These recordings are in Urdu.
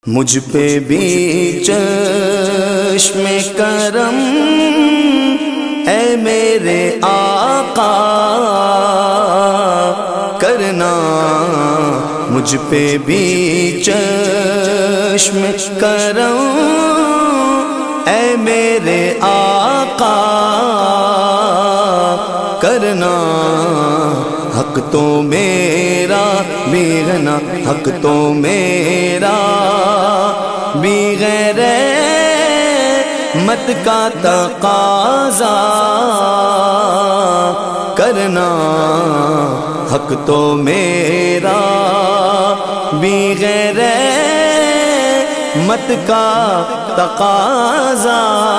مجھ پہ بھی چشم کرم اے میرے آقا کرنا، مجھ پہ بھی چشم کرم اے میرے آقا کرنا، حق تو میرا بیگنا، حق تو میرا بغیر مت کا تقاضا کرنا، حق تو میرا بغیر مت کا تقاضا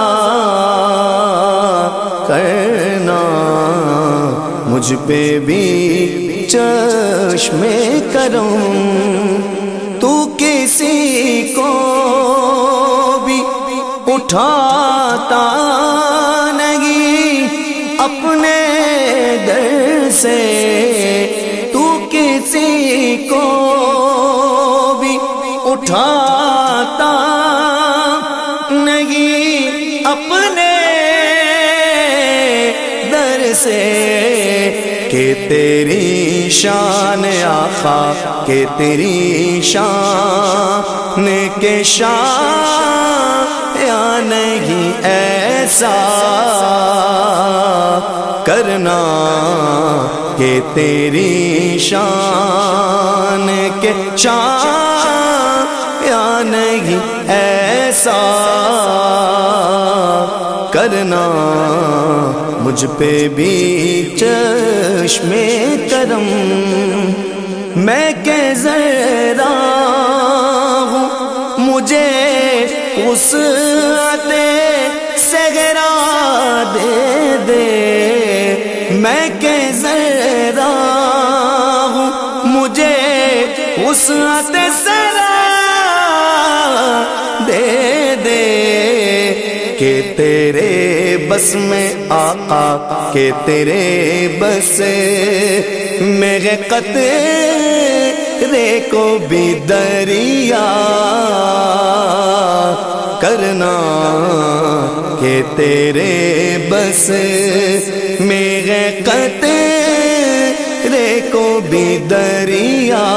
کرنا، مجھ پہ بھی چشم کرم، تو کسی کو بھی اٹھاتا نہیں اپنے در سے، تو کسی کو بھی اٹھاتا نہیں اپنے در سے، کہ تیری شان آقا، کہ تیری شان کے شان یا نہیں ایسا کرنا، کہ تیری شان کے شان یا نہیں ایسا کرنا، مجھ پہ بھی چشم کرم، میں کہ ذرا ہوں مجھے وسعت صغرا دے دے، میں کہ ذرا ہوں مجھے وسعت صغرا دے دے، کہ تیرے بس میں آقا، کہ تیرے بس میرے قطرے کو بھی دریا کرنا، کہ تیرے بس میرے قطرے کو بھی دریا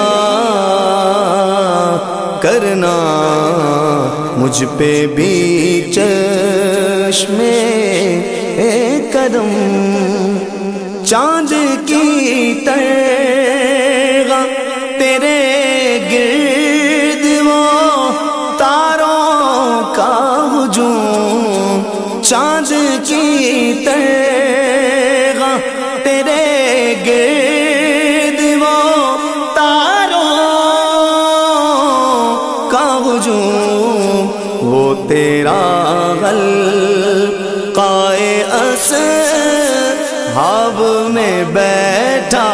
کرنا، مجھ پہ بھی چشم کرم، چاند کی طرح تیرے گرد وہ تاروں کا ہجوم، چاند کی طرح تیرے گرد وہ تاروں کا ہجوم، وہ تیرا غلقائے اصحاب میں بیٹھا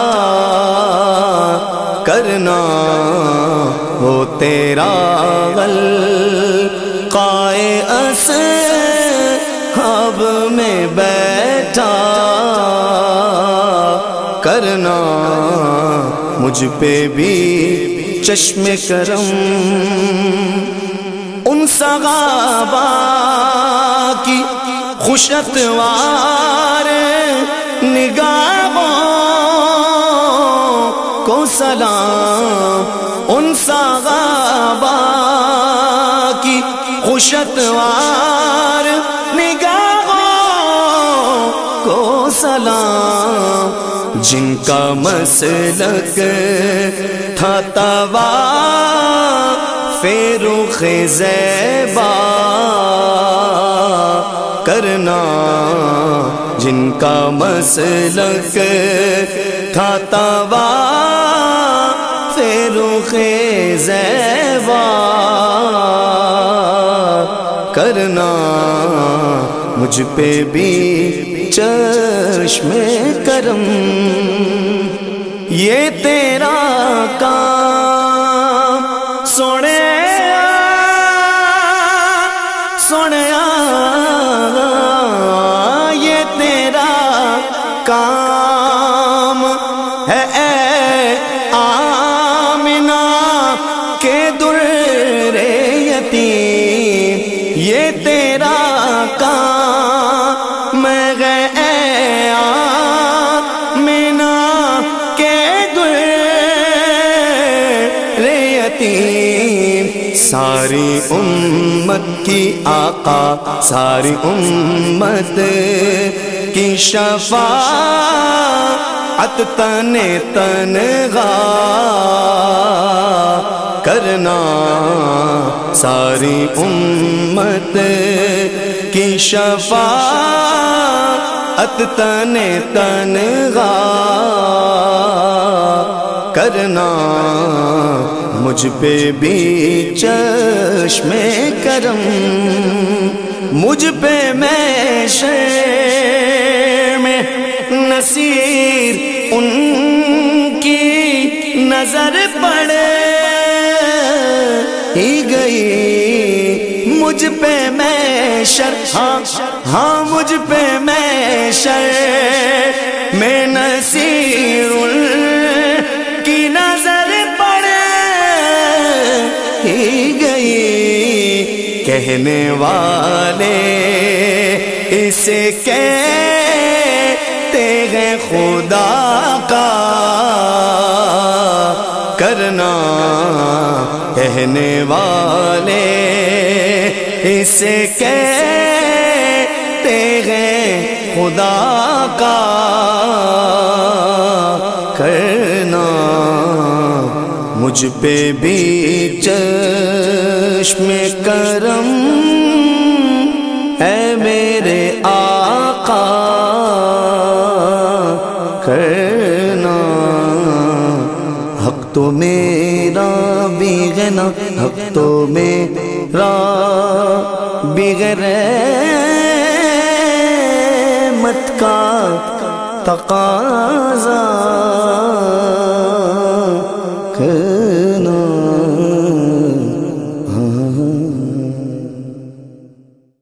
کرنا، وہ تیرا غلقائے اصحاب میں بیٹھا کرنا، مجھ پہ بھی چشم کرم، ان صحابہ کی خوشتوار نگاہوں کو سلام، ان صحابہ کی خوشتوار نگاہوں کو سلام، جن کا مسلک تھا طواف رخ زیبا کرنا، جن کا مسلک تھا طواف رخ زیبا کرنا، مجھ پہ بھی چشم کرم، یہ تیرا کام سونے سونے، یہ تیرا کام ہے اے آمنہ کے در ساری امت کی آقا، ساری امت کی شفاعت تن تنہا کرنا، ساری امت کی شفاعت تن تنہا کرنا، مجھ پہ بھی چشم کرم، مجھ پہ محشر میں نصیر ان کی نظر پڑے ہی گئی، مجھ پہ محشر، ہاں مجھ پہ محشر میں نصیر ان کی نظر پڑے ہی گئی، کہنے والے اسے کہتے ہیں خدا کا کرنا، کہنے والے اسے کہتے ہیں خدا کا کرنا، مجھ پہ بھی چشم کرم ہے میرے آقا کرنا، حق تو میرا بھی ہے نا، حق تو میرا بھی ہے، رحمت کا تقاضا